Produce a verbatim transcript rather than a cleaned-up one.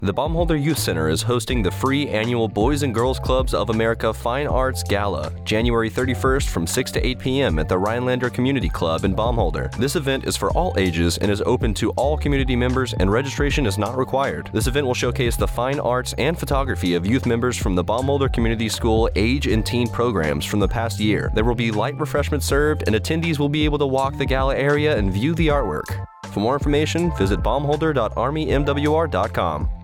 The Baumholder Youth Center is hosting the free annual Boys and Girls Clubs of America Fine Arts Gala, January thirty-first from six to eight p.m. at the Rhinelander Community Club in Baumholder. This event is for all ages and is open to all community members, and registration is not required. This event will showcase the fine arts and photography of youth members from the Baumholder Community School age and teen programs from the past year. There will be light refreshments served, and attendees will be able to walk the gala area and view the artwork. For more information, visit baumholder dot army m w r dot com.